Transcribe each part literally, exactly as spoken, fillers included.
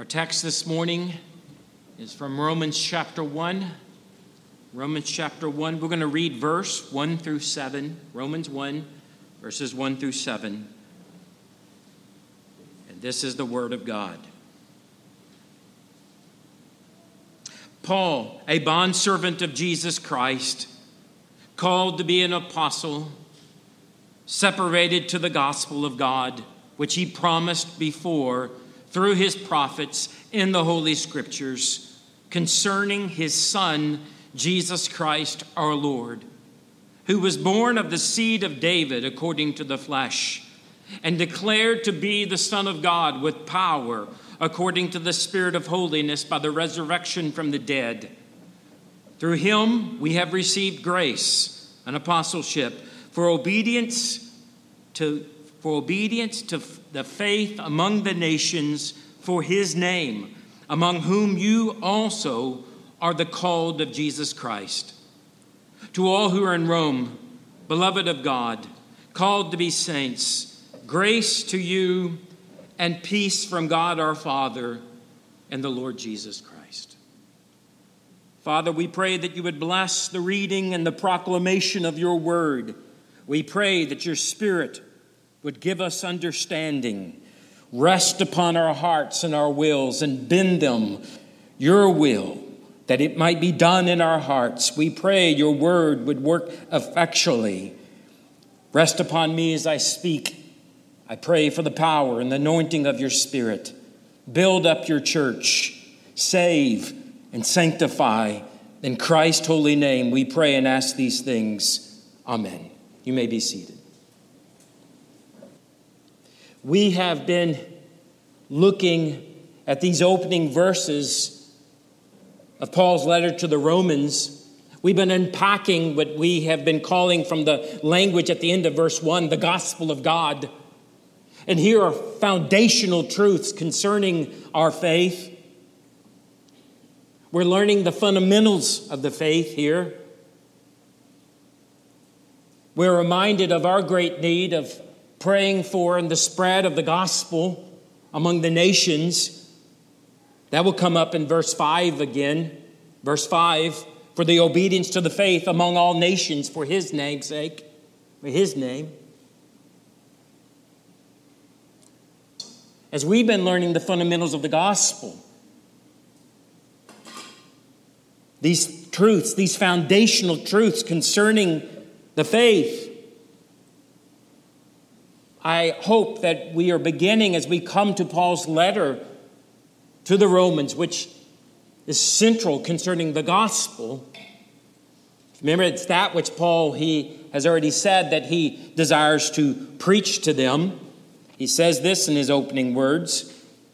Our text this morning is from Romans chapter one. Romans chapter one, we're going to read verse one through seven. Romans one, verses one through seven. And this is the word of God. Paul, a bondservant of Jesus Christ, called to be an apostle, separated to the gospel of God, which he promised before through his prophets in the Holy Scriptures, concerning his Son, Jesus Christ our Lord, who was born of the seed of David according to the flesh, and declared to be the Son of God with power according to the Spirit of holiness by the resurrection from the dead. Through him we have received grace, an apostleship, for obedience to for obedience to the faith among the nations for his name, among whom you also are the called of Jesus Christ. To all who are in Rome, beloved of God, called to be saints, grace to you and peace from God our Father and the Lord Jesus Christ. Father, we pray that you would bless the reading and the proclamation of your word. We pray that your Spirit would give us understanding, rest upon our hearts and our wills, and bend them your will, that it might be done in our hearts. We pray your word would work effectually. Rest upon me as I speak. I pray for the power and the anointing of your Spirit. Build up your church. Save and sanctify. In Christ's holy name we pray and ask these things. Amen. You may be seated. We have been looking at these opening verses of Paul's letter to the Romans. We've been unpacking what we have been calling from the language at the end of verse one, the gospel of God. And here are foundational truths concerning our faith. We're learning the fundamentals of the faith here. We're reminded of our great need of praying for and the spread of the gospel among the nations. That will come up in verse five again. Verse five, for the obedience to the faith among all nations for his name's sake, for his name. As we've been learning the fundamentals of the gospel, these truths, these foundational truths concerning the faith, I hope that we are beginning as we come to Paul's letter to the Romans, which is central concerning the gospel. Remember, it's that which Paul, he has already said that he desires to preach to them. He says this in his opening words.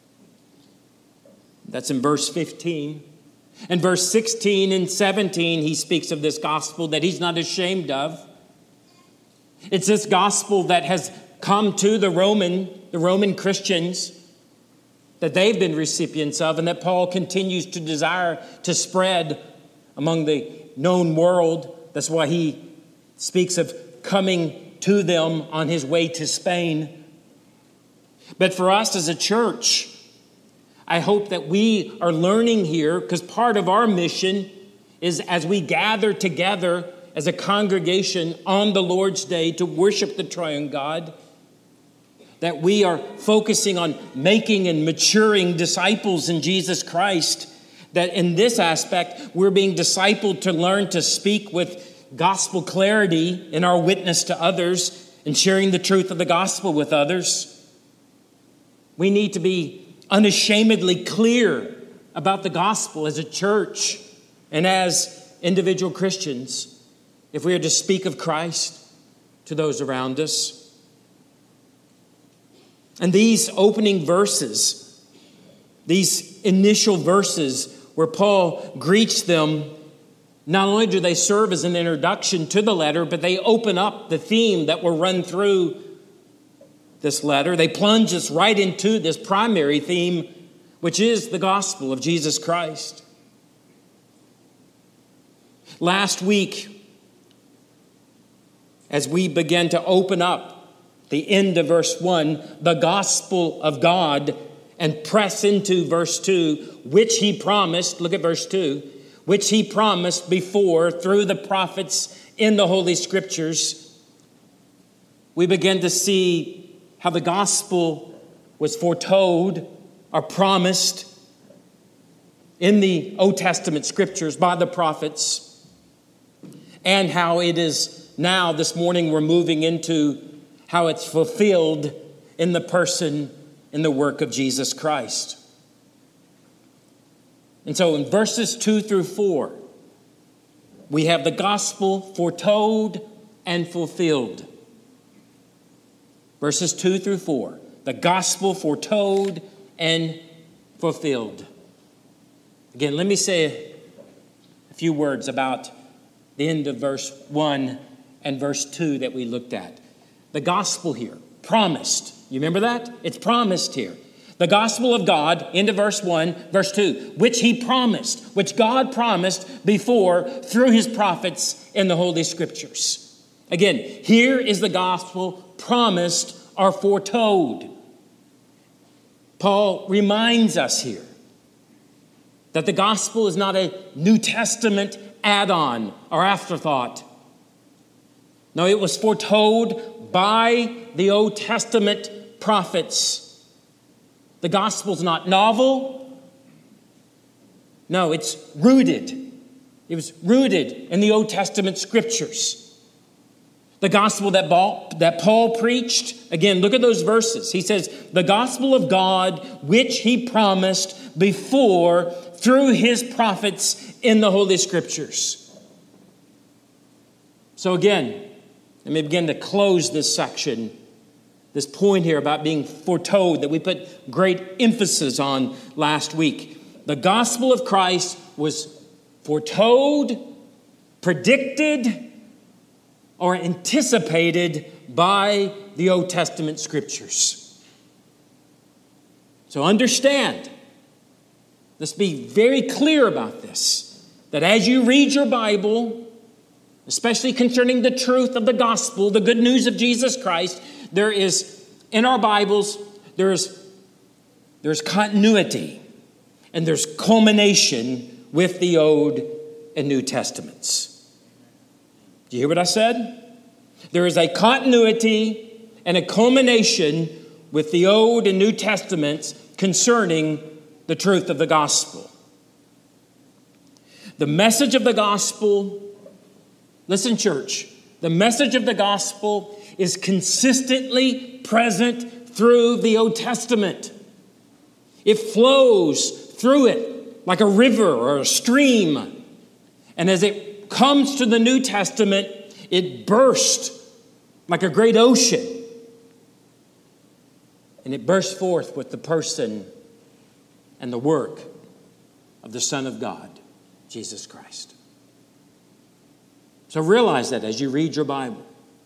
That's in verse fifteen. In verse sixteen and seventeen, he speaks of this gospel that he's not ashamed of. It's this gospel that has come to the Roman, the Roman Christians, that they've been recipients of, and that Paul continues to desire to spread among the known world. That's why he speaks of coming to them on his way to Spain. But for us as a church, I hope that we are learning here, because part of our mission is as we gather together as a congregation on the Lord's Day to worship the triune God, that we are focusing on making and maturing disciples in Jesus Christ, that in this aspect, we're being discipled to learn to speak with gospel clarity in our witness to others and sharing the truth of the gospel with others. We need to be unashamedly clear about the gospel as a church and as individual Christians if we are to speak of Christ to those around us. And these opening verses, these initial verses where Paul greets them, not only do they serve as an introduction to the letter, but they open up the theme that will run through this letter. They plunge us right into this primary theme, which is the gospel of Jesus Christ. Last week, as we began to open up the end of verse one, the gospel of God and press into verse two, which he promised, look at verse two, which he promised before through the prophets in the Holy Scriptures, we begin to see how the gospel was foretold or promised in the Old Testament Scriptures by the prophets, and how it is now, this morning, we're moving into how it's fulfilled in the person, in the work of Jesus Christ. And so in verses two through four, we have the gospel foretold and fulfilled. Verses two through four, the gospel foretold and fulfilled. Again, let me say a few words about the end of verse one and verse two that we looked at. The gospel here, promised. You remember that? It's promised here. The gospel of God, into verse one, verse two, which he promised, which God promised before through his prophets in the Holy Scriptures. Again, here is the gospel promised or foretold. Paul reminds us here that the gospel is not a New Testament add-on or afterthought. No, it was foretold by the Old Testament prophets. The gospel's not novel. No, it's rooted. It was rooted in the Old Testament Scriptures. The gospel that Paul, that Paul preached, again, look at those verses. He says, the gospel of God, which he promised before through his prophets in the Holy Scriptures. So again, let me begin to close this section, this point here about being foretold that we put great emphasis on last week. The gospel of Christ was foretold, predicted, or anticipated by the Old Testament Scriptures. So understand, let's be very clear about this, that as you read your Bible, especially concerning the truth of the gospel, the good news of Jesus Christ, there is, in our Bibles, there's, there's continuity and there's culmination with the Old and New Testaments. Do you hear what I said? There is a continuity and a culmination with the Old and New Testaments concerning the truth of the gospel. The message of the gospel, listen, church, the message of the gospel is consistently present through the Old Testament. It flows through it like a river or a stream. And as it comes to the New Testament, it bursts like a great ocean. And it bursts forth with the person and the work of the Son of God, Jesus Christ. So realize that as you read your Bible.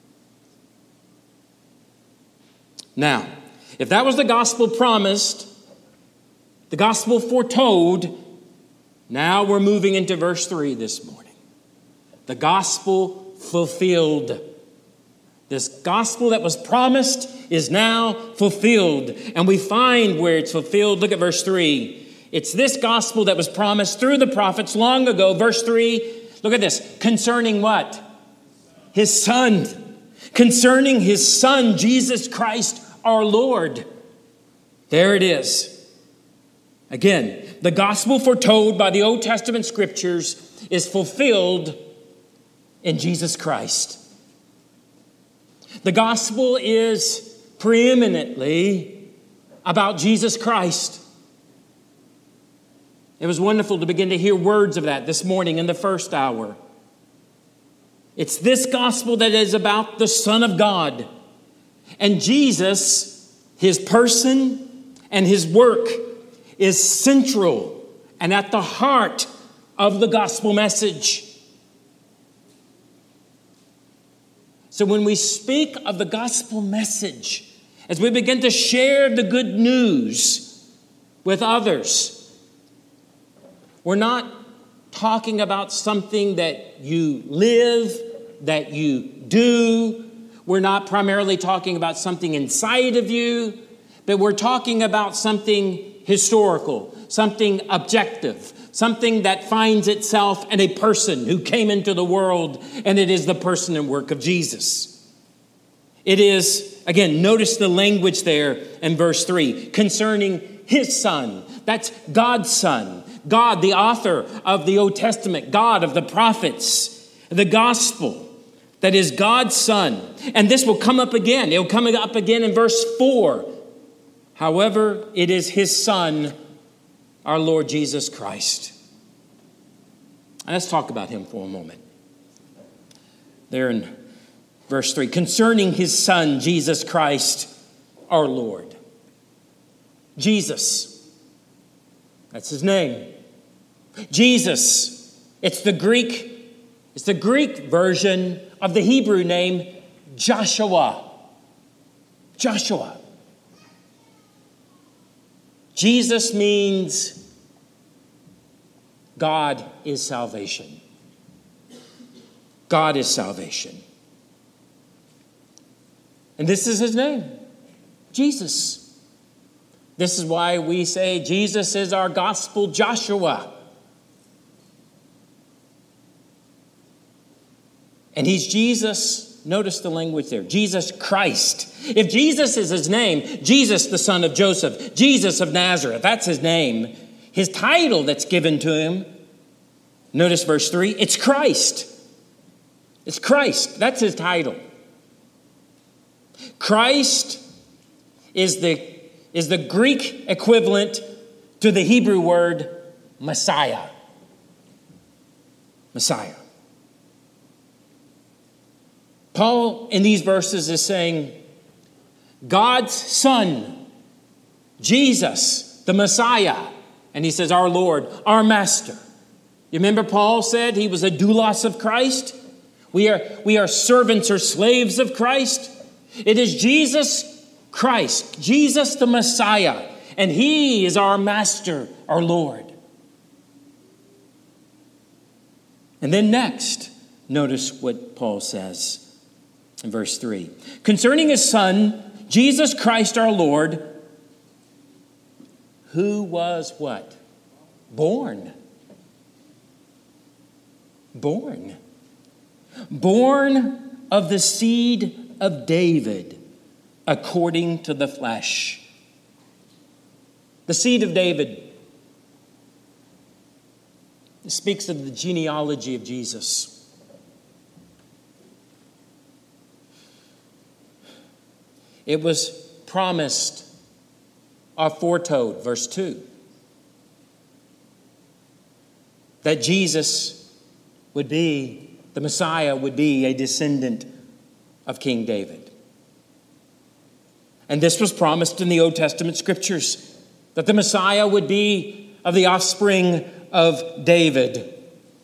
Now, if that was the gospel promised, the gospel foretold, now we're moving into verse three this morning. The gospel fulfilled. This gospel that was promised is now fulfilled. And we find where it's fulfilled. Look at verse three. It's this gospel that was promised through the prophets long ago. Verse three, look at this. Concerning what? His Son. Concerning his Son, Jesus Christ, our Lord. There it is. Again, the gospel foretold by the Old Testament Scriptures is fulfilled in Jesus Christ. The gospel is preeminently about Jesus Christ. It was wonderful to begin to hear words of that this morning in the first hour. It's this gospel that is about the Son of God. And Jesus, his person and his work is central and at the heart of the gospel message. So when we speak of the gospel message, as we begin to share the good news with others, we're not talking about something that you live, that you do. We're not primarily talking about something inside of you, but we're talking about something historical, something objective, something that finds itself in a person who came into the world, and it is the person and work of Jesus. It is, again, notice the language there in verse three, concerning his son. That's God's son. God, the author of the Old Testament, God of the prophets, the gospel. That is God's son. And this will come up again. It will come up again in verse four. However, it is his son, our Lord Jesus Christ. And let's talk about him for a moment. There in verse three, concerning his son, Jesus Christ, our Lord. Jesus, that's his name. Jesus, it's the Greek, it's the Greek version of the Hebrew name Joshua. Joshua. Jesus means God is salvation. God is salvation. And this is his name, Jesus. This is why we say Jesus is our gospel Joshua. And he's Jesus, notice the language there, Jesus Christ. If Jesus is his name, Jesus the son of Joseph, Jesus of Nazareth, that's his name. His title that's given to him, notice verse three, it's Christ. It's Christ, that's his title. Christ is the, is the Greek equivalent to the Hebrew word Messiah. Messiah. Paul, in these verses, is saying, God's Son, Jesus, the Messiah, and he says, our Lord, our Master. You remember Paul said he was a doulos of Christ? We are, we are servants or slaves of Christ. It is Jesus Christ, Jesus the Messiah, and he is our Master, our Lord. And then next, notice what Paul says. In verse three, concerning his son, Jesus Christ our Lord, who was what? Born. Born. Born of the seed of David, according to the flesh. The seed of David. It speaks of the genealogy of Jesus. It was promised or foretold, verse two, that Jesus would be, the Messiah would be a descendant of King David. And this was promised in the Old Testament scriptures, that the Messiah would be of the offspring of David.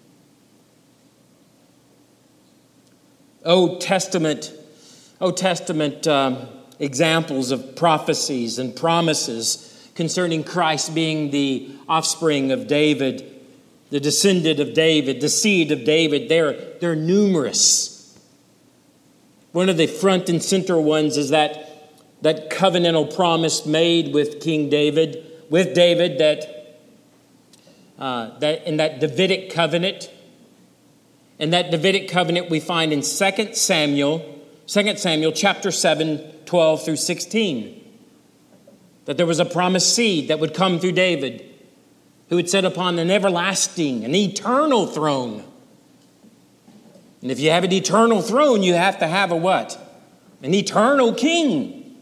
Old Testament, Old Testament um, examples of prophecies and promises concerning Christ being the offspring of David, the descendant of David, the seed of David. They're, they're numerous. One of the front and center ones is that, that covenantal promise made with King David, with David, that, uh, that in that Davidic covenant. And that Davidic covenant we find in Second Samuel, Second Samuel chapter seven, twelve through sixteen. That there was a promised seed that would come through David, who would sit upon an everlasting, an eternal throne. And if you have an eternal throne, you have to have a what? An eternal king.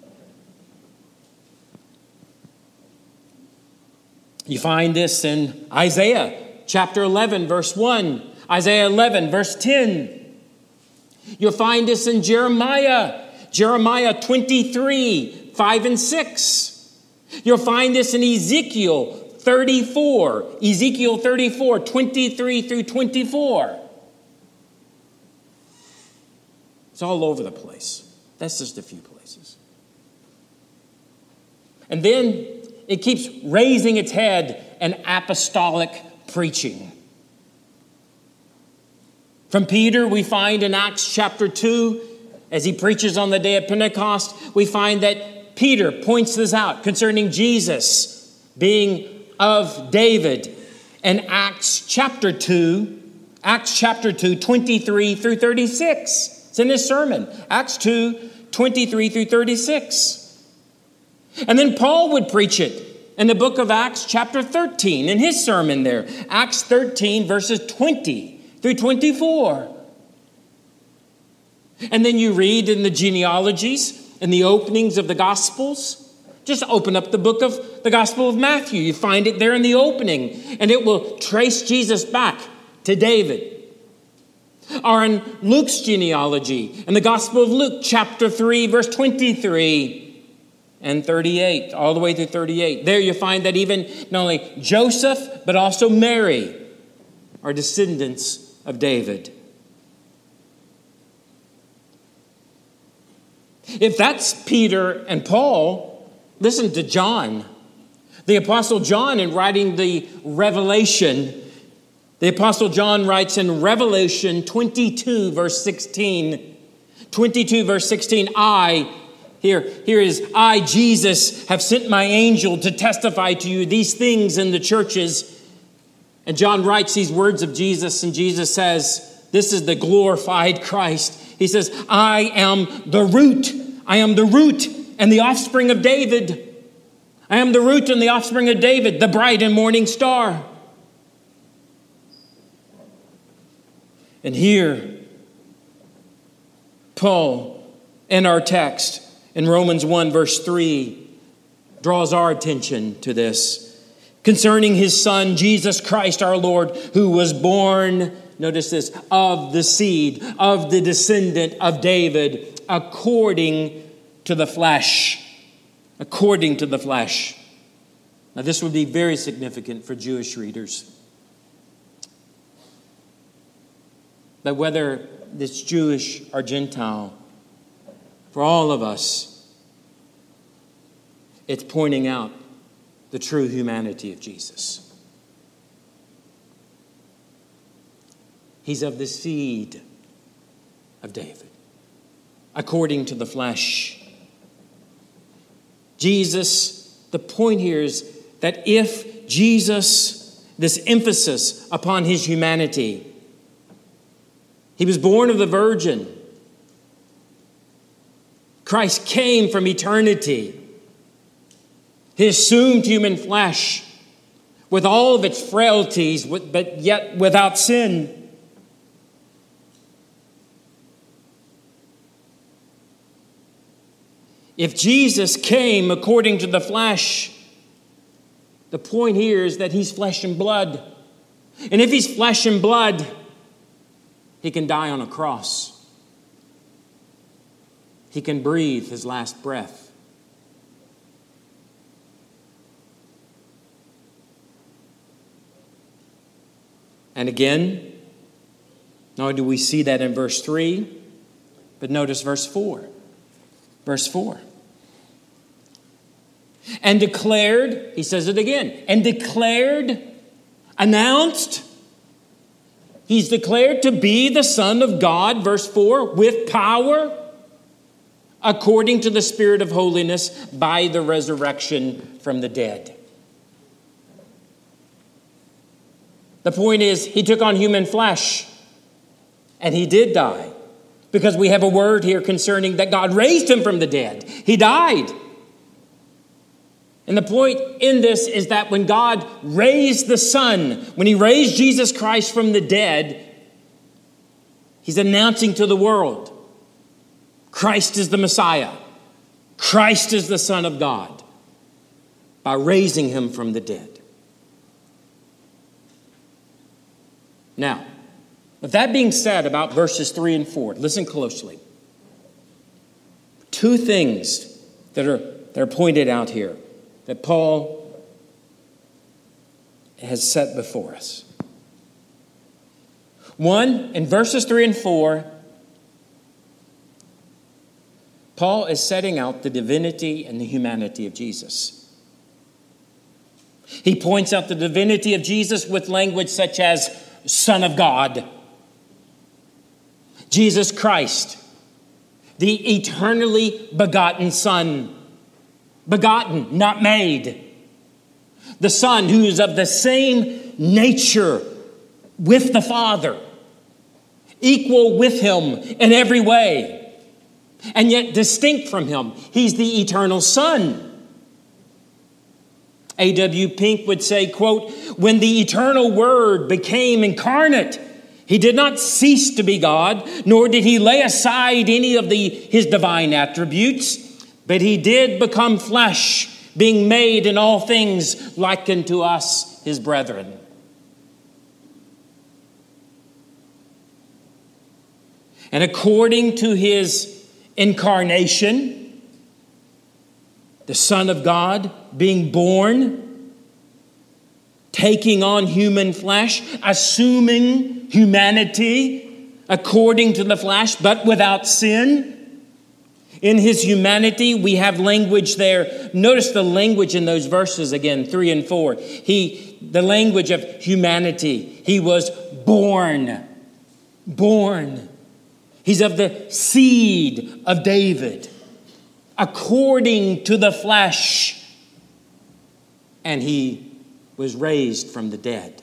You find this in Isaiah chapter eleven, verse one. Isaiah eleven, verse ten. You'll find this in Jeremiah, Jeremiah twenty-three, five and six. You'll find this in Ezekiel thirty-four, Ezekiel thirty-four, twenty-three through twenty-four. It's all over the place. That's just a few places. And then it keeps raising its head in apostolic preaching. From Peter, we find in Acts chapter two, as he preaches on the day of Pentecost, we find that Peter points this out concerning Jesus being of David in Acts chapter two, Acts chapter two, twenty-three through thirty-six. It's in his sermon, Acts two, twenty-three through thirty-six. And then Paul would preach it in the book of Acts chapter thirteen, in his sermon there, Acts thirteen, verses twenty through twenty-four. And then you read in the genealogies and the openings of the Gospels. Just open up the book of the Gospel of Matthew. You find it there in the opening, and it will trace Jesus back to David. Or in Luke's genealogy, in the Gospel of Luke, chapter three, verse twenty-three and thirty-eight, all the way through thirty-eight. There you find that even not only Joseph, but also Mary are descendants of David. If that's Peter and Paul, listen to John. The Apostle John, in writing the Revelation, the Apostle John writes in Revelation twenty-two, verse sixteen, twenty-two, verse sixteen, I, here, here is, I, Jesus, have sent my angel to testify to you these things in the churches. And John writes these words of Jesus, and Jesus says, this is the glorified Christ. He says, I am the root. I am the root and the offspring of David. I am the root and the offspring of David, the bright and morning star. And here, Paul, in our text, in Romans one, verse three, draws our attention to this. Concerning his Son, Jesus Christ our Lord, who was born, notice this, of the seed, of the descendant of David, according to the flesh. According to the flesh. Now this would be very significant for Jewish readers. But whether it's Jewish or Gentile, for all of us, it's pointing out the true humanity of Jesus. He's of the seed of David, according to the flesh. Jesus, the point here is that if Jesus, this emphasis upon his humanity, he was born of the virgin. Christ came from eternity. He assumed human flesh with all of its frailties, but yet without sin. If Jesus came according to the flesh, the point here is that he's flesh and blood. And if he's flesh and blood, he can die on a cross. He can breathe his last breath. And again, not only do we see that in verse three, but notice verse four. Verse four. And declared, he says it again, and declared, announced, he's declared to be the Son of God, verse four, with power, according to the Spirit of holiness, by the resurrection from the dead. The point is, he took on human flesh, and he did die, because we have a word here concerning that God raised him from the dead. He died. And the point in this is that when God raised the Son, when he raised Jesus Christ from the dead, he's announcing to the world, Christ is the Messiah. Christ is the Son of God, by raising him from the dead. Now, with that being said about verses three and four, listen closely. Two things that are, that are pointed out here that Paul has set before us. One, in verses three and four, Paul is setting out the divinity and the humanity of Jesus. He points out the divinity of Jesus with language such as Son of God, Jesus Christ, the eternally begotten Son. begotten, not made. The Son who is of the same nature with the Father, equal with him in every way, and yet distinct from him. He's the eternal Son. A W Pink would say, quote, when the eternal Word became incarnate, he did not cease to be God, nor did he lay aside any of the, his divine attributes, but he did become flesh, being made in all things like unto us, his brethren. And according to his incarnation, the Son of God being born, taking on human flesh, assuming humanity according to the flesh, but without sin. In his humanity, we have language there. Notice the language in those verses again, three and four. He, the language of humanity. He was born. Born. He's of the seed of David, according to the flesh. And he was raised from the dead.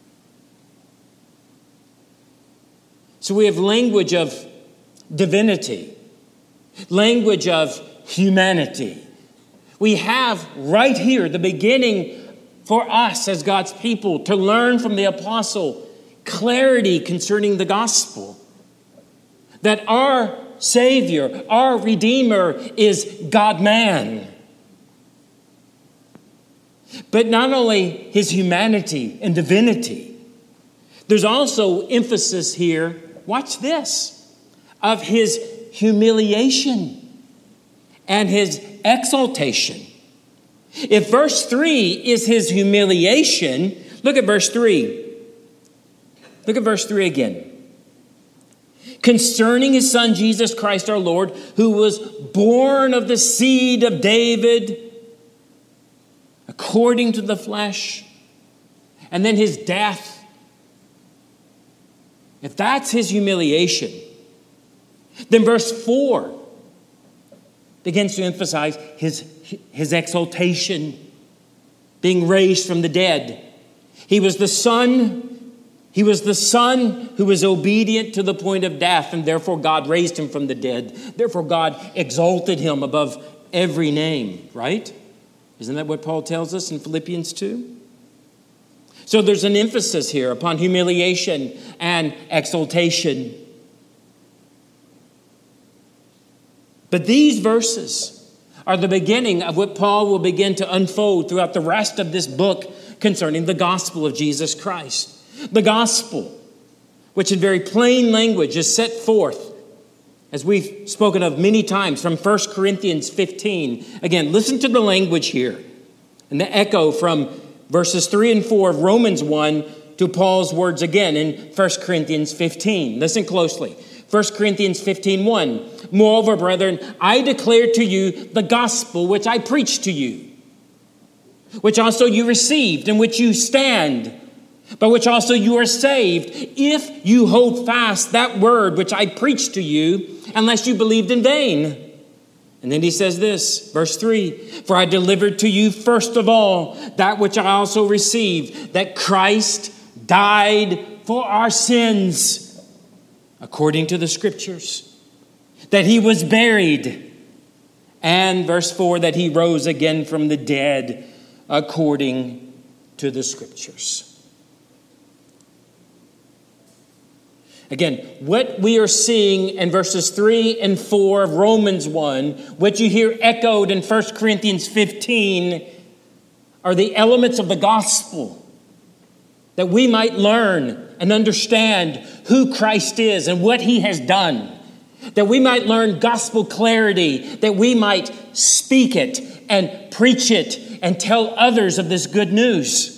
So we have language of divinity, language of humanity. We have right here the beginning for us as God's people to learn from the apostle clarity concerning the gospel. That our Savior, our Redeemer is God-man. But not only his humanity and divinity, there's also emphasis here, watch this, of his humiliation and his exaltation. If verse three is his humiliation, look at verse three. Look at verse three again. Concerning his Son, Jesus Christ our Lord, who was born of the seed of David, according to the flesh, and then his death. If that's his humiliation, then verse four begins to emphasize his, his exaltation, being raised from the dead. He was the Son He was the Son who was obedient to the point of death, and therefore God raised him from the dead. Therefore God exalted him above every name, right? Isn't that what Paul tells us in Philippians two? So there's an emphasis here upon humiliation and exaltation. But these verses are the beginning of what Paul will begin to unfold throughout the rest of this book concerning the gospel of Jesus Christ. The gospel, which in very plain language is set forth, as we've spoken of many times, from First Corinthians fifteen. Again, listen to the language here and the echo from verses three and four of Romans one to Paul's words again in First Corinthians fifteen. Listen closely. First Corinthians fifteen one. Moreover, brethren, I declare to you the gospel which I preached to you, which also you received, in which you stand, by which also you are saved, if you hold fast that word which I preached to you, unless you believed in vain. And then he says this, verse three, for I delivered to you first of all that which I also received, that Christ died for our sins, according to the Scriptures, that he was buried, and verse four, that he rose again from the dead, according to the Scriptures. Again, what we are seeing in verses three and four of Romans one, what you hear echoed in First Corinthians fifteen, are the elements of the gospel that we might learn and understand who Christ is and what he has done, that we might learn gospel clarity, that we might speak it and preach it and tell others of this good news.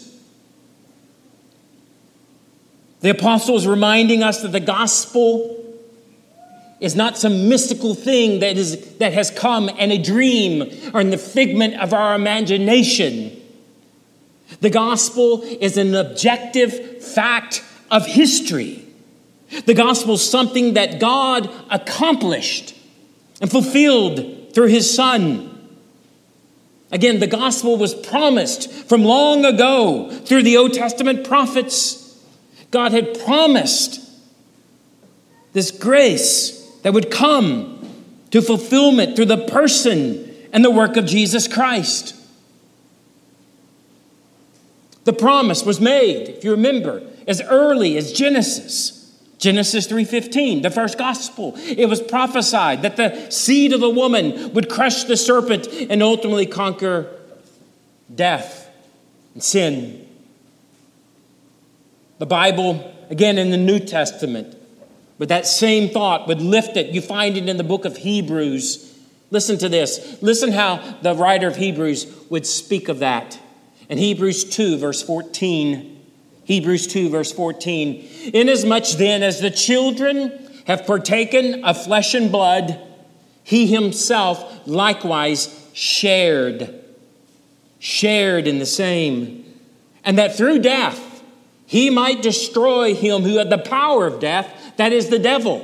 The apostle is reminding us that the gospel is not some mystical thing that is that has come in a dream or in the figment of our imagination. The gospel is an objective fact of history. The gospel is something that God accomplished and fulfilled through his Son. Again, the gospel was promised from long ago through the Old Testament prophets. God had promised this grace that would come to fulfillment through the person and the work of Jesus Christ. The promise was made, if you remember, as early as Genesis. Genesis three fifteen, the first gospel. It was prophesied that the seed of the woman would crush the serpent and ultimately conquer death and sin. The Bible, again in the New Testament, with that same thought, would lift it. You find it in the book of Hebrews. Listen to this. Listen how the writer of Hebrews would speak of that. In Hebrews two, verse fourteen, Hebrews two, verse fourteen, inasmuch then as the children have partaken of flesh and blood, he himself likewise shared, shared in the same, and that through death he might destroy him who had the power of death, that is the devil.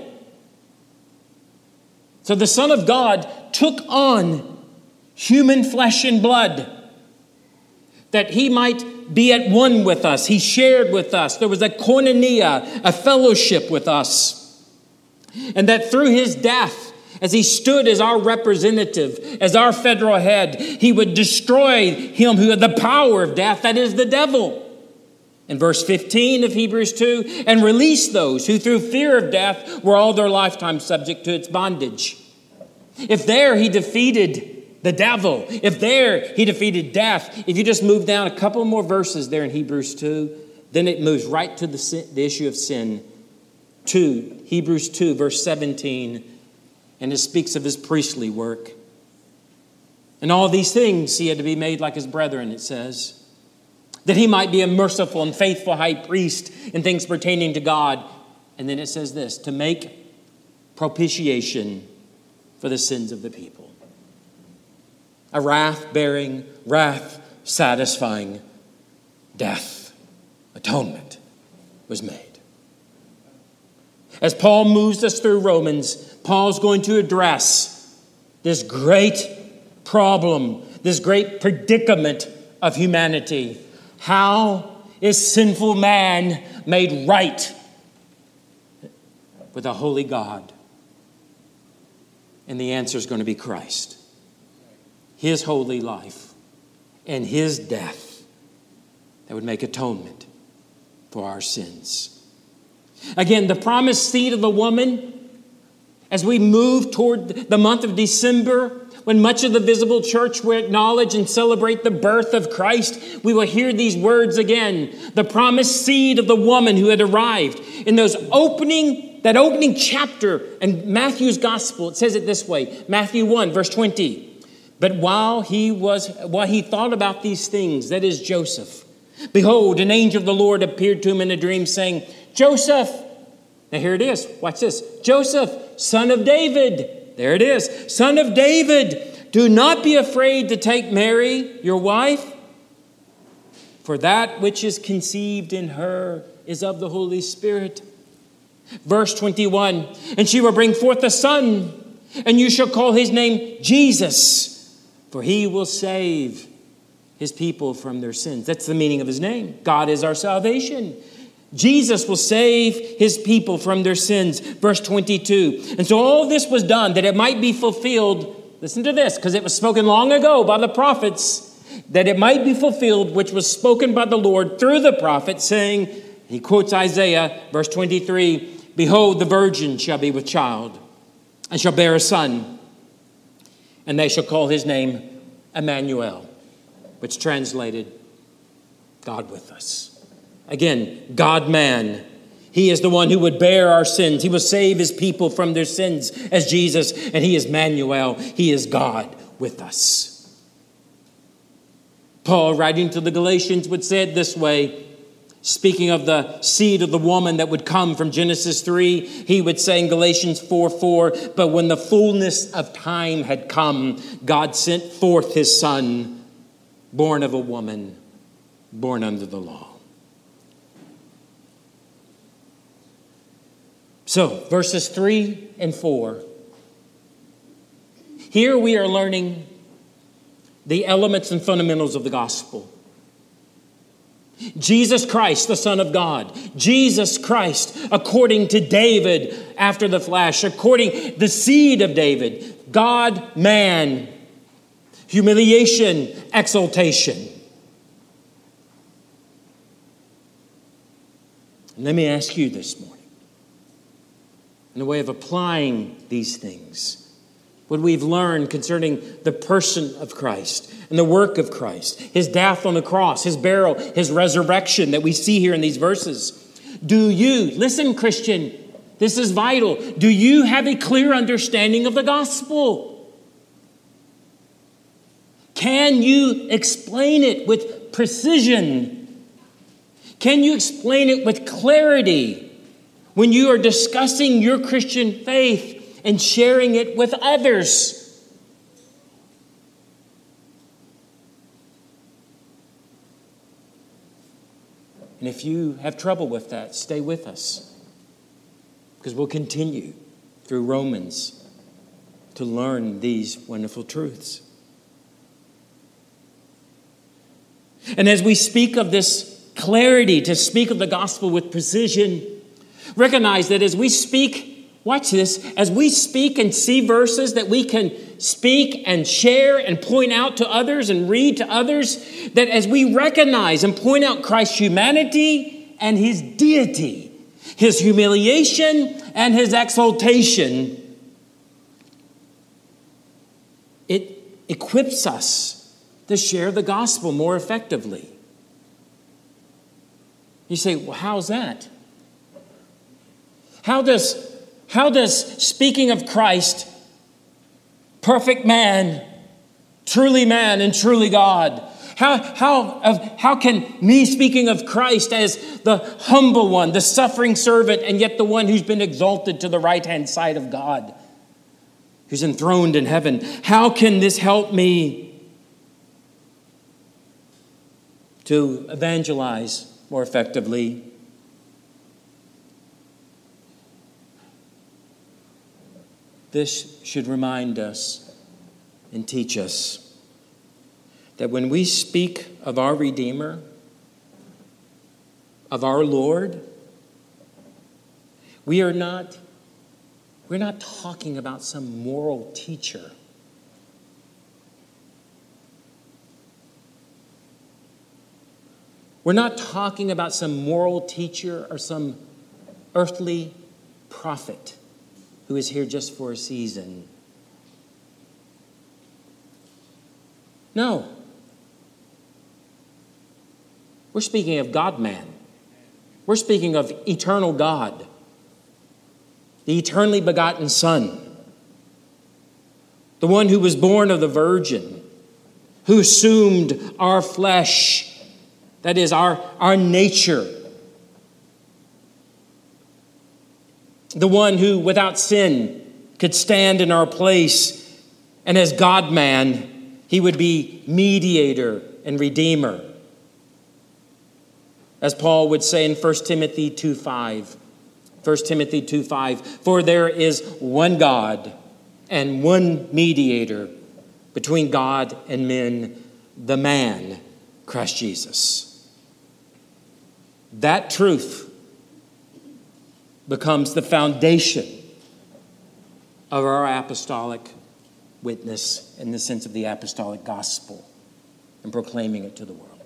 So the Son of God took on human flesh and blood, that he might be at one with us. He shared with us. There was a koinonia, a fellowship with us. And that through his death, as he stood as our representative, as our federal head, he would destroy him who had the power of death, that is the devil. In verse fifteen of Hebrews two, and release those who through fear of death were all their lifetime subject to its bondage. If there he defeated the devil, if there he defeated death, if you just move down a couple more verses there in Hebrews two, then it moves right to the, sin, the issue of sin. two, Hebrews two, verse seventeen, and it speaks of his priestly work. And all these things he had to be made like his brethren, it says, that he might be a merciful and faithful high priest in things pertaining to God. And then it says this, to make propitiation for the sins of the people. A wrath-bearing, wrath-satisfying death, atonement was made. As Paul moves us through Romans, Paul's going to address this great problem, this great predicament of humanity. How is sinful man made right with a holy God? And the answer is going to be Christ. His holy life and his death that would make atonement for our sins. Again, the promised seed of the woman, as we move toward the month of December, when much of the visible church will acknowledge and celebrate the birth of Christ, we will hear these words again. The promised seed of the woman who had arrived. In those opening, that opening chapter in Matthew's gospel, it says it this way. Matthew one, verse twenty. But while he was, while he thought about these things, that is Joseph, behold, an angel of the Lord appeared to him in a dream saying, Joseph, now here it is, watch this. Joseph, son of David, there it is, son of David, do not be afraid to take Mary, your wife, for that which is conceived in her is of the Holy Spirit. Verse twenty-one, and she will bring forth a son, and you shall call his name Jesus, for he will save his people from their sins. That's the meaning of his name. God is our salvation. Jesus will save his people from their sins. Verse twenty-two. And so all this was done that it might be fulfilled. Listen to this, because it was spoken long ago by the prophets, that it might be fulfilled, which was spoken by the Lord through the prophet, saying, he quotes Isaiah, verse twenty-three, behold, the virgin shall be with child, and shall bear a son, and they shall call his name Emmanuel, which translated, God with us. Again, God-man. He is the one who would bear our sins. He will save his people from their sins as Jesus, and he is Emmanuel. He is God with us. Paul, writing to the Galatians, would say it this way, speaking of the seed of the woman that would come from Genesis three, he would say in Galatians four four, but when the fullness of time had come, God sent forth his son, born of a woman, born under the law. So, verses three and four. Here we are learning the elements and fundamentals of the gospel. Jesus Christ, the Son of God. Jesus Christ, according to David after the flesh, according the seed of David. God, man, humiliation, exaltation. And let me ask you this morning, in the way of applying these things, what we've learned concerning the person of Christ and the work of Christ, his death on the cross, his burial, his resurrection that we see here in these verses. Do you, listen, Christian, this is vital. Do you have a clear understanding of the gospel? Can you explain it with precision? Can you explain it with clarity when you are discussing your Christian faith and sharing it with others? And if you have trouble with that, stay with us, because we'll continue through Romans to learn these wonderful truths. And as we speak of this clarity, to speak of the gospel with precision, recognize that as we speak, watch this, as we speak and see verses that we can speak and share and point out to others and read to others, that as we recognize and point out Christ's humanity and his deity, his humiliation and his exaltation, it equips us to share the gospel more effectively. You say, well, how's that? How does, how does speaking of Christ, perfect man, truly man and truly God, how, how, of, how can me speaking of Christ as the humble one, the suffering servant, and yet the one who's been exalted to the right-hand side of God, who's enthroned in heaven, how can this help me to evangelize more effectively? This should remind us and teach us that when we speak of our Redeemer, of our Lord, we are not, we're not talking about some moral teacher. We're not talking about some moral teacher or some earthly prophet who is here just for a season. No. We're speaking of God-man. We're speaking of eternal God, the eternally begotten Son, the one who was born of the Virgin, who assumed our flesh, that is, our, our nature. The one who, without sin, could stand in our place. And as God-man, he would be mediator and redeemer. As Paul would say in First Timothy two five. First Timothy two five. For there is one God and one mediator between God and men, the man, Christ Jesus. That truth becomes the foundation of our apostolic witness in the sense of the apostolic gospel and proclaiming it to the world.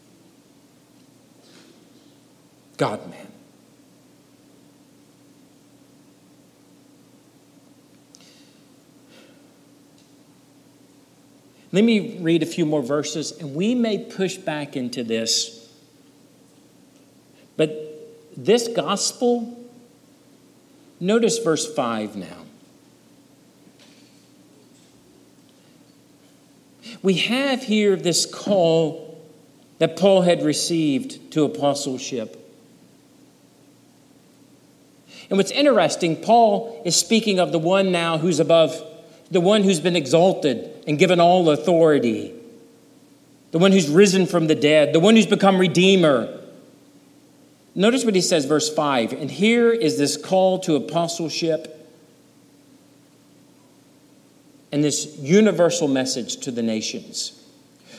God-man. Let me read a few more verses, and we may push back into this. But this gospel, notice verse five now. We have here this call that Paul had received to apostleship. And what's interesting, Paul is speaking of the one now who's above, the one who's been exalted and given all authority, the one who's risen from the dead, the one who's become Redeemer. Notice what he says, verse five. And here is this call to apostleship and this universal message to the nations.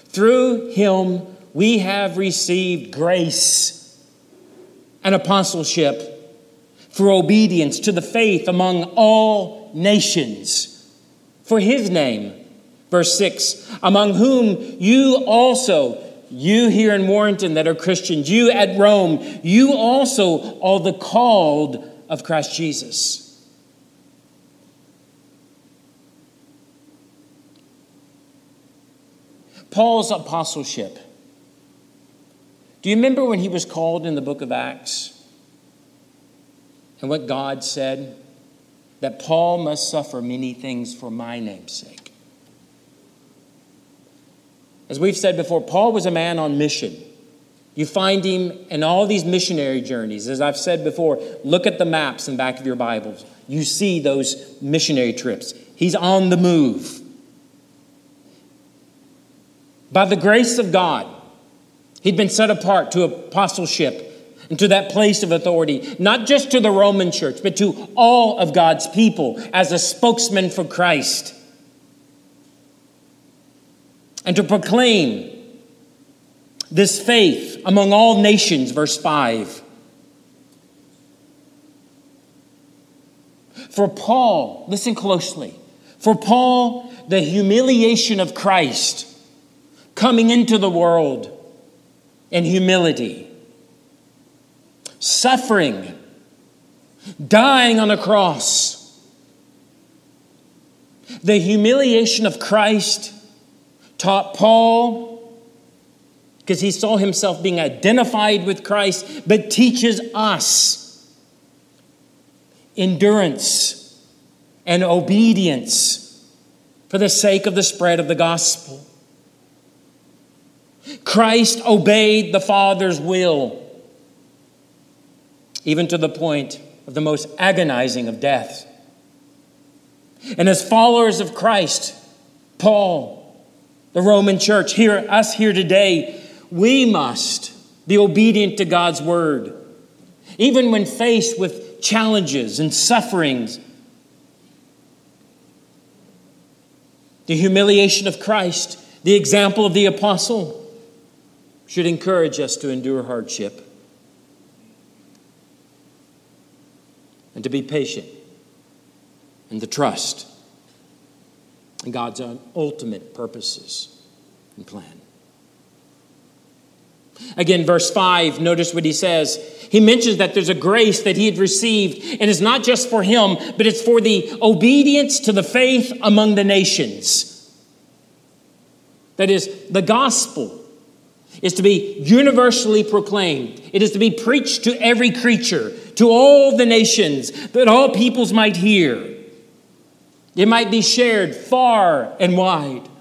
Through him we have received grace and apostleship for obedience to the faith among all nations, for his name. Verse six, among whom you also, you here in Warrenton that are Christians, you at Rome, you also are the called of Christ Jesus. Paul's apostleship. Do you remember when he was called in the book of Acts? And what God said? That Paul must suffer many things for my name's sake. As we've said before, Paul was a man on mission. You find him in all these missionary journeys. As I've said before, look at the maps in the back of your Bibles. You see those missionary trips. He's on the move. By the grace of God, he'd been set apart to apostleship and to that place of authority, not just to the Roman church, but to all of God's people as a spokesman for Christ. And to proclaim this faith among all nations, verse five. For Paul, listen closely, for Paul, the humiliation of Christ coming into the world in humility, suffering, dying on a cross. The humiliation of Christ taught Paul, because he saw himself being identified with Christ, but teaches us endurance and obedience for the sake of the spread of the gospel. Christ obeyed the Father's will, even to the point of the most agonizing of death. And as followers of Christ, Paul, the Roman church, here, us here today, we must be obedient to God's word, even when faced with challenges and sufferings. The humiliation of Christ, the example of the apostle, should encourage us to endure hardship and to be patient and to trust in God's ultimate purposes and plan. Again, verse five, notice what he says. He mentions that there's a grace that he had received, and it's not just for him, but it's for the obedience to the faith among the nations. That is, the gospel is to be universally proclaimed. It is to be preached to every creature, to all the nations, that all peoples might hear. It might be shared far and wide.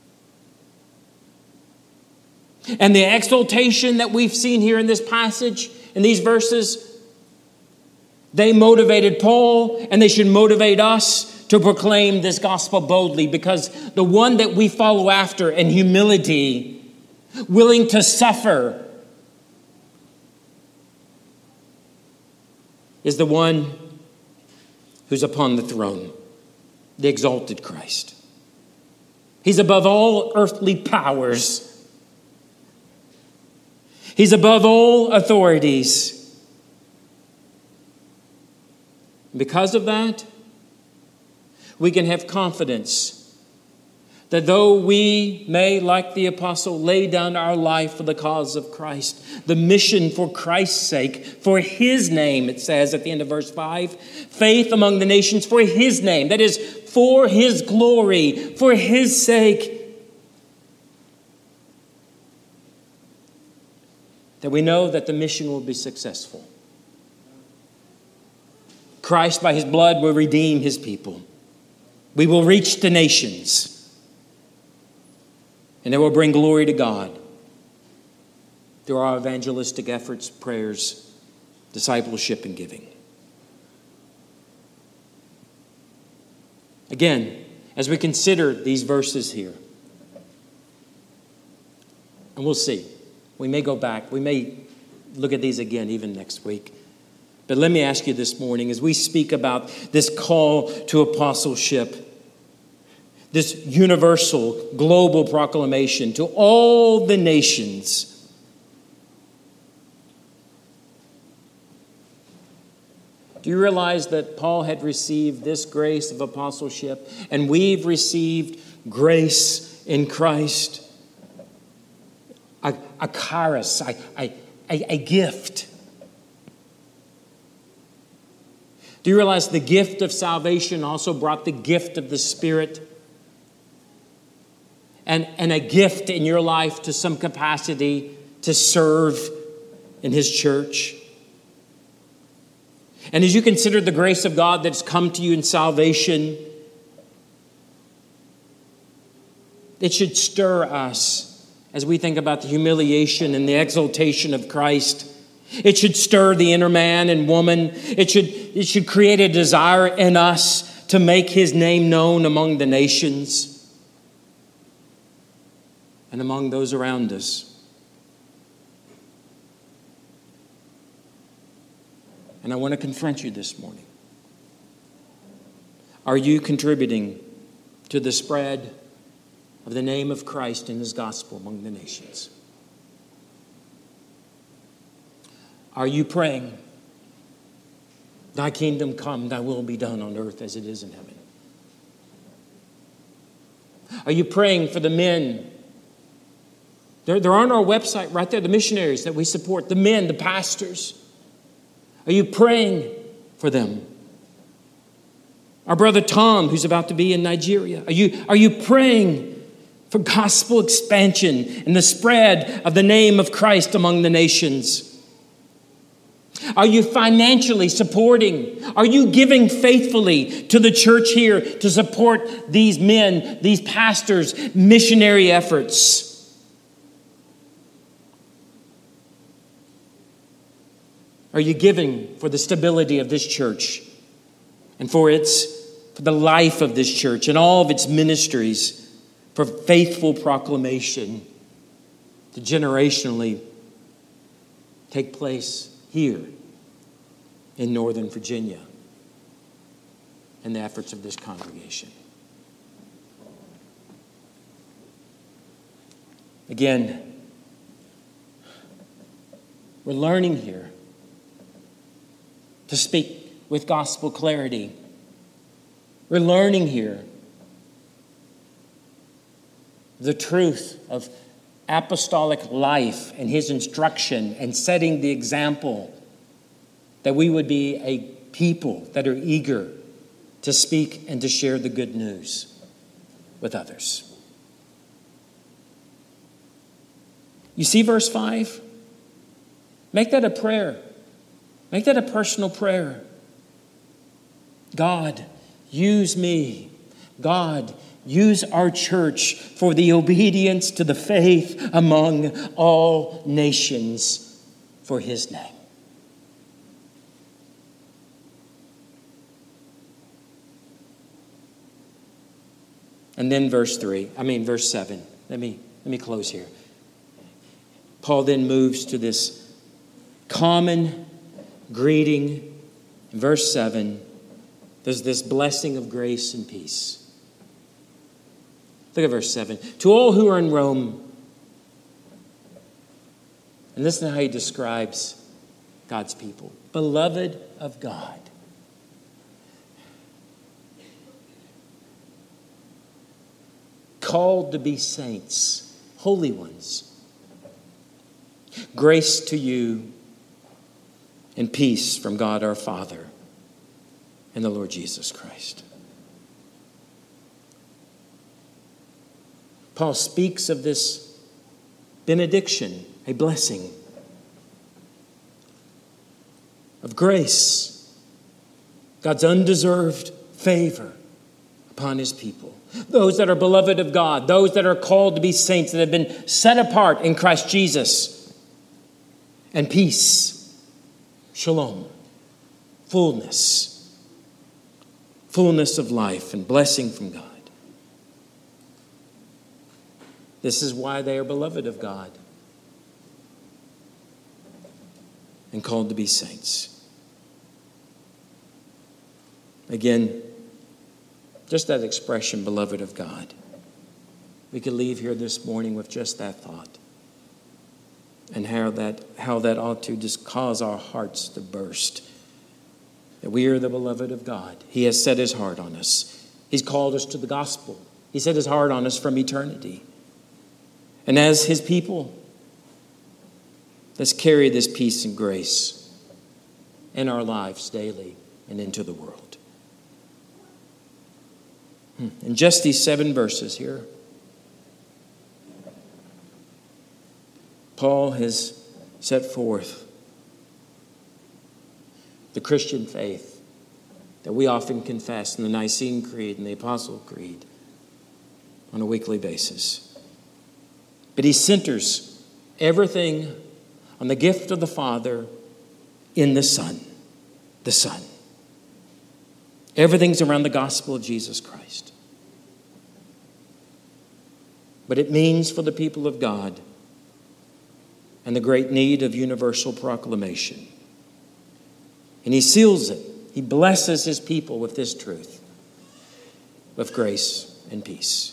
And the exaltation that we've seen here in this passage, in these verses, they motivated Paul, and they should motivate us to proclaim this gospel boldly, because the one that we follow after in humility, willing to suffer, is the one who's upon the throne, the exalted Christ. He's above all earthly powers. He's above all authorities. Because of that, we can have confidence that though we may, like the apostle, lay down our life for the cause of Christ, the mission for Christ's sake, for his name, it says at the end of verse five, faith among the nations for his name, that is, for his glory, for his sake, that we know that the mission will be successful. Christ, by his blood, will redeem his people. We will reach the nations. And it will bring glory to God through our evangelistic efforts, prayers, discipleship, and giving. Again, as we consider these verses here, and we'll see, we may go back, we may look at these again even next week. But let me ask you this morning, as we speak about this call to apostleship, this universal, global proclamation to all the nations. Do you realize that Paul had received this grace of apostleship, and we've received grace in Christ? A, a charis, a, a, a, a gift. Do you realize the gift of salvation also brought the gift of the Spirit? And, and a gift in your life to some capacity to serve in His church. And as you consider the grace of God that's come to you in salvation, it should stir us as we think about the humiliation and the exaltation of Christ. It should stir the inner man and woman. It should, it should create a desire in us to make His name known among the nations and among those around us. And I want to confront you this morning. Are you contributing to the spread of the name of Christ and His gospel among the nations? Are you praying, Thy kingdom come, Thy will be done on earth as it is in heaven? Are you praying for the men? They're, they're on our website right there, the missionaries that we support, the men, the pastors. Are you praying for them? Our brother Tom, who's about to be in Nigeria. Are you, are you praying for gospel expansion and the spread of the name of Christ among the nations? Are you financially supporting? Are you giving faithfully to the church here to support these men, these pastors' missionary efforts? Are you giving for the stability of this church and for its for the life of this church and all of its ministries, for faithful proclamation to generationally take place here in Northern Virginia and the efforts of this congregation? Again, we're learning here to speak with gospel clarity. We're learning here the truth of apostolic life and His instruction and setting the example that we would be a people that are eager to speak and to share the good news with others. You see verse five? Make that a prayer. Make that a personal prayer. God, use me. God, use our church for the obedience to the faith among all nations for His name. And then verse three, I mean verse seven. Let me, let me close here. Paul then moves to this common greeting. In verse seven, there's this blessing of grace and peace. Look at verse seven. To all who are in Rome, and listen to how he describes God's people. Beloved of God. Called to be saints, holy ones. Grace to you and peace from God our Father and the Lord Jesus Christ. Paul speaks of this benediction, a blessing of grace, God's undeserved favor upon His people. Those that are beloved of God, those that are called to be saints, that have been set apart in Christ Jesus. And peace, shalom, fullness, fullness of life and blessing from God. This is why they are beloved of God and called to be saints. Again, Just that expression, beloved of God. We could leave here this morning with just that thought. And how that, how that ought to just cause our hearts to burst. That we are the beloved of God. He has set his heart on us. He's called us to the gospel. He set his heart on us from eternity. And as his people, let's carry this peace and grace in our lives daily and into the world. In just these seven verses here, Paul has set forth the Christian faith that we often confess in the Nicene Creed and the Apostle Creed on a weekly basis. But he centers everything on the gift of the Father in the Son. The Son. Everything's around the gospel of Jesus Christ. But it means for the people of God and the great need of universal proclamation. And he seals it. He blesses his people with this truth, with grace and peace.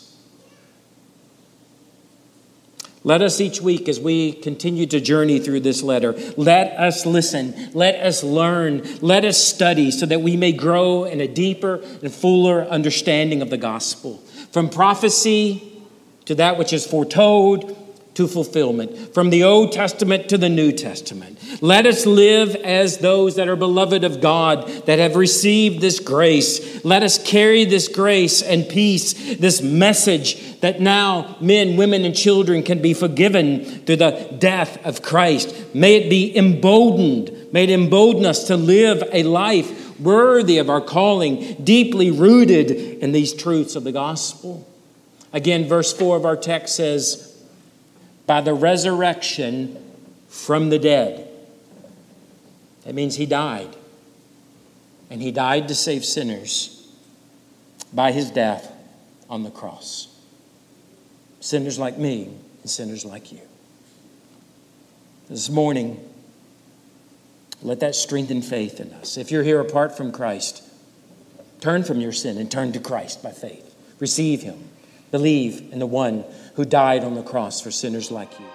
Let us each week, as we continue to journey through this letter, let us listen, let us learn, let us study so that we may grow in a deeper and fuller understanding of the gospel. From prophecy to that which is foretold to fulfillment. From the Old Testament to the New Testament. Let us live as those that are beloved of God, that have received this grace. Let us carry this grace and peace, this message that now men, women, and children can be forgiven through the death of Christ. May it be emboldened. May it embolden us to live a life worthy of our calling, deeply rooted in these truths of the gospel. Again, verse four of our text says, by the resurrection from the dead. That means he died. And he died to save sinners by his death on the cross. Sinners like me and sinners like you. This morning, let that strengthen faith in us. If you're here apart from Christ, turn from your sin and turn to Christ by faith. Receive him. Believe in the one who died on the cross for sinners like you.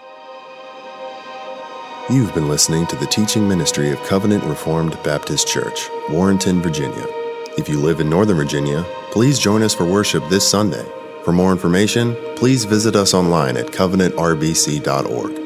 You've been listening to the teaching ministry of Covenant Reformed Baptist Church, Warrenton, Virginia. If you live in Northern Virginia, please join us for worship this Sunday. For more information, please visit us online at covenant r b c dot org.